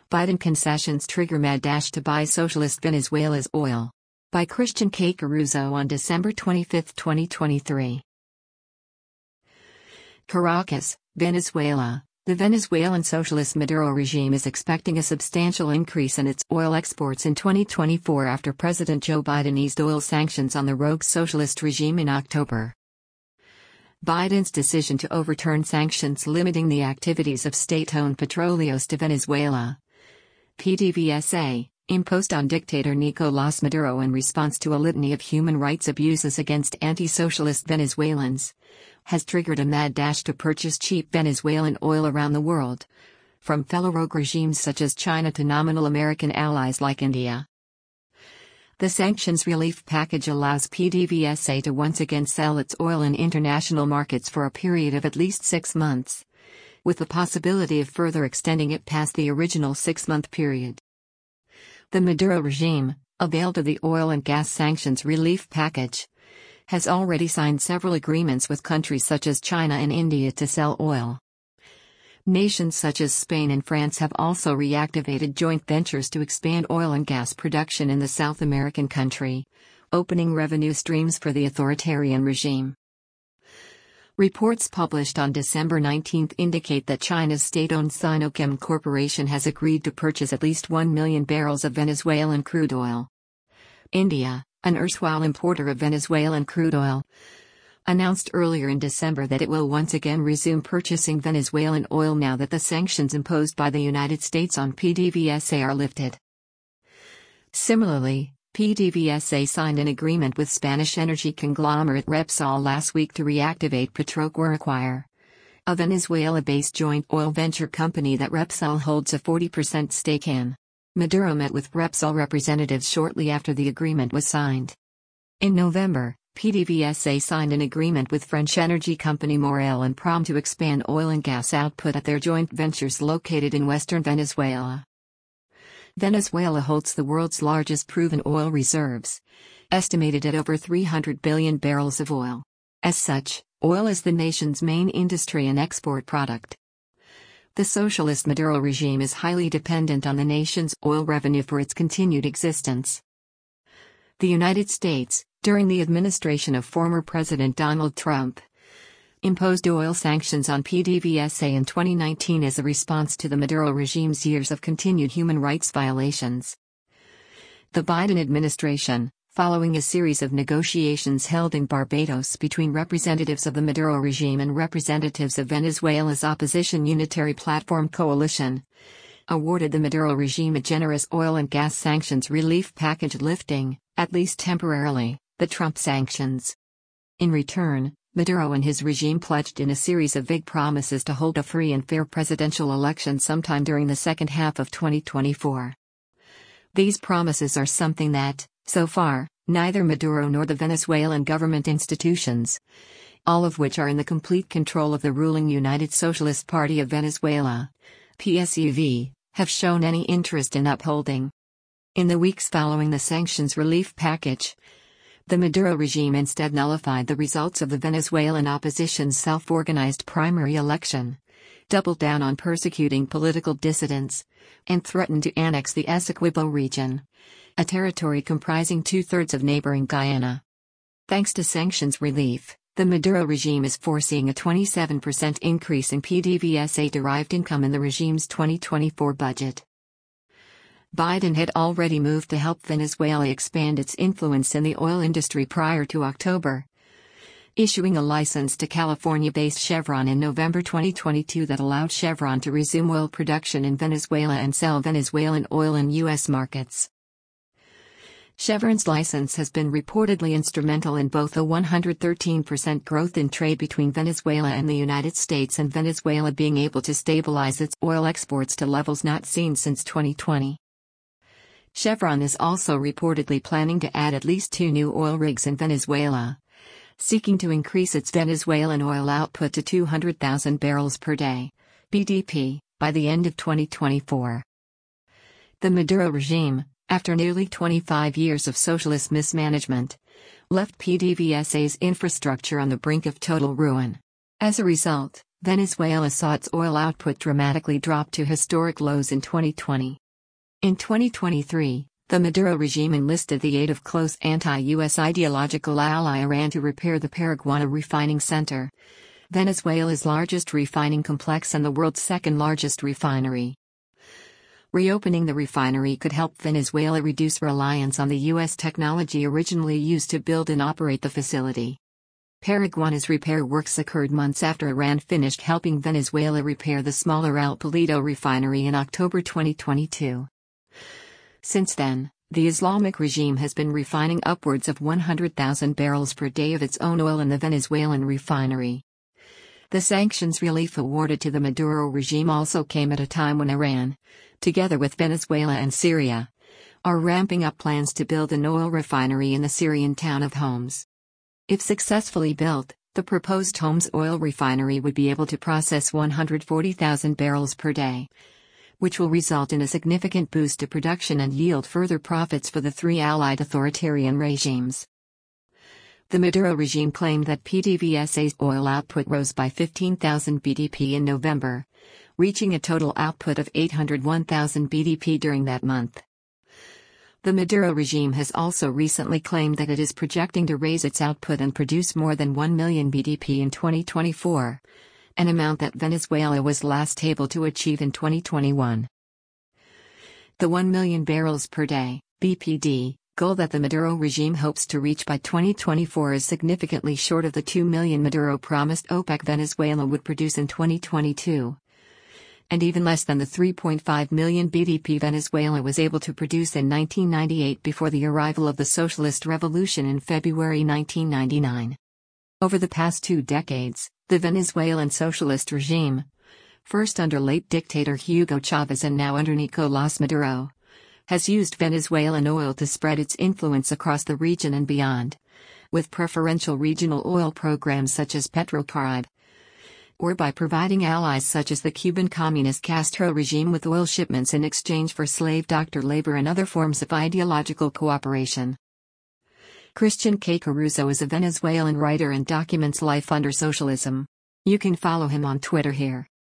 Biden concessions trigger mad dash to buy socialist Venezuela's oil. By Christian K. Caruso on December 25, 2023. Caracas, Venezuela. The Venezuelan socialist Maduro regime is expecting a substantial increase in its oil exports in 2024 after President Joe Biden eased oil sanctions on the rogue socialist regime in October. Biden's decision to overturn sanctions limiting the activities of state-owned Petróleos de Venezuela, PDVSA, imposed on dictator Nicolás Maduro in response to a litany of human rights abuses against anti-socialist Venezuelans, has triggered a mad dash to purchase cheap Venezuelan oil around the world, from fellow rogue regimes such as China to nominal American allies like India. The sanctions relief package allows PDVSA to once again sell its oil in international markets for a period of at least 6 months, with the possibility of further extending it past the original 6-month period. The Maduro regime, availed of the oil and gas sanctions relief package, has already signed several agreements with countries such as China and India to sell oil. Nations such as Spain and France have also reactivated joint ventures to expand oil and gas production in the South American country, opening revenue streams for the authoritarian regime. Reports published on December 19 indicate that China's state-owned Sinochem Corporation has agreed to purchase at least 1 million barrels of Venezuelan crude oil. India, an erstwhile importer of Venezuelan crude oil, announced earlier in December that it will once again resume purchasing Venezuelan oil now that the sanctions imposed by the United States on PDVSA are lifted. Similarly, PDVSA signed an agreement with Spanish energy conglomerate Repsol last week to reactivate Petroguaraquire, a Venezuela-based joint oil venture company that Repsol holds a 40% stake in. Maduro met with Repsol representatives shortly after the agreement was signed. In November, PDVSA signed an agreement with French energy company Morel and Prom to expand oil and gas output at their joint ventures located in western Venezuela. Venezuela holds the world's largest proven oil reserves, estimated at over 300 billion barrels of oil. As such, oil is the nation's main industry and export product. The socialist Maduro regime is highly dependent on the nation's oil revenue for its continued existence. The United States, during the administration of former President Donald Trump, imposed oil sanctions on PDVSA in 2019 as a response to the Maduro regime's years of continued human rights violations. The Biden administration, following a series of negotiations held in Barbados between representatives of the Maduro regime and representatives of Venezuela's opposition Unitary Platform Coalition, awarded the Maduro regime a generous oil and gas sanctions relief package lifting, at least temporarily, the Trump sanctions. In return, Maduro and his regime pledged in a series of vague promises to hold a free and fair presidential election sometime during the second half of 2024. These promises are something that, so far, neither Maduro nor the Venezuelan government institutions, all of which are in the complete control of the ruling United Socialist Party of Venezuela, PSUV, have shown any interest in upholding. In the weeks following the sanctions relief package, the Maduro regime instead nullified the results of the Venezuelan opposition's self-organized primary election, doubled down on persecuting political dissidents, and threatened to annex the Essequibo region, a territory comprising 2/3 of neighboring Guyana. Thanks to sanctions relief, the Maduro regime is foreseeing a 27% increase in PDVSA-derived income in the regime's 2024 budget. Biden had already moved to help Venezuela expand its influence in the oil industry prior to October, issuing a license to California-based Chevron in November 2022 that allowed Chevron to resume oil production in Venezuela and sell Venezuelan oil in U.S. markets. Chevron's license has been reportedly instrumental in both a 113% growth in trade between Venezuela and the United States and Venezuela being able to stabilize its oil exports to levels not seen since 2020. Chevron is also reportedly planning to add at least 2 new oil rigs in Venezuela, seeking to increase its Venezuelan oil output to 200,000 barrels per day, BDP, by the end of 2024. The Maduro regime, after nearly 25 years of socialist mismanagement, left PDVSA's infrastructure on the brink of total ruin. As a result, Venezuela saw its oil output dramatically drop to historic lows in 2020. In 2023, the Maduro regime enlisted the aid of close anti-US ideological ally Iran to repair the Paraguaná refining center, Venezuela's largest refining complex and the world's second-largest refinery. Reopening the refinery could help Venezuela reduce reliance on the U.S. technology originally used to build and operate the facility. Paraguaná's repair works occurred months after Iran finished helping Venezuela repair the smaller El Palito refinery in October 2022. Since then, the Islamic regime has been refining upwards of 100,000 barrels per day of its own oil in the Venezuelan refinery. The sanctions relief awarded to the Maduro regime also came at a time when Iran, together with Venezuela and Syria, are ramping up plans to build an oil refinery in the Syrian town of Homs. If successfully built, the proposed Homs oil refinery would be able to process 140,000 barrels per day, which will result in a significant boost to production and yield further profits for the three allied authoritarian regimes. The Maduro regime claimed that PDVSA's oil output rose by 15,000 BDP in November, reaching a total output of 801,000 BDP during that month. The Maduro regime has also recently claimed that it is projecting to raise its output and produce more than 1 million BDP in 2024, an amount that Venezuela was last able to achieve in 2021. The 1 million barrels per day, BPD, goal that the Maduro regime hopes to reach by 2024 is significantly short of the 2 million Maduro promised OPEC Venezuela would produce in 2022, and even less than the 3.5 million BDP Venezuela was able to produce in 1998 before the arrival of the Socialist Revolution in February 1999. Over the past 2 decades, the Venezuelan socialist regime, first under late dictator Hugo Chavez and now under Nicolás Maduro, has used Venezuelan oil to spread its influence across the region and beyond, with preferential regional oil programs such as Petrocaribe, or by providing allies such as the Cuban Communist Castro regime with oil shipments in exchange for slave doctor labor and other forms of ideological cooperation. Christian K. Caruso is a Venezuelan writer and documents life under socialism. You can follow him on Twitter here.